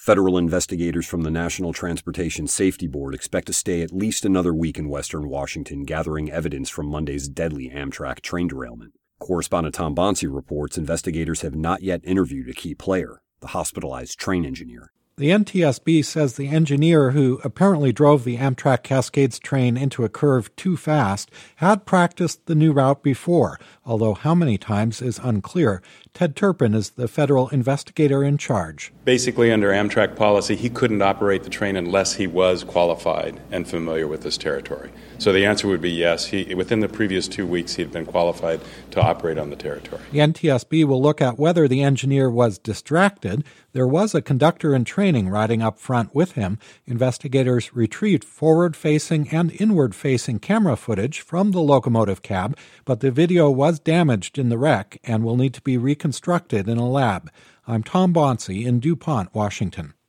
Federal investigators from the National Transportation Safety Board expect to stay at least another week in western Washington, gathering evidence from Monday's deadly Amtrak train derailment. Correspondent Tom Bonsi reports investigators have not yet interviewed a key player, the hospitalized train engineer. The NTSB says the engineer who apparently drove the Amtrak Cascades train into a curve too fast had practiced the new route before, although how many times is unclear. Ted Turpin is the federal investigator in charge. Basically, under Amtrak policy, he couldn't operate the train unless he was qualified and familiar with this territory. So the answer would be yes. Within the previous 2 weeks, he had been qualified to operate on the territory. The NTSB will look at whether the engineer was distracted. There was a conductor in training riding up front with him. Investigators retrieved forward-facing and inward-facing camera footage from the locomotive cab, but the video was damaged in the wreck and will need to be reconstructed in a lab. I'm Tom Bonsi in DuPont, Washington.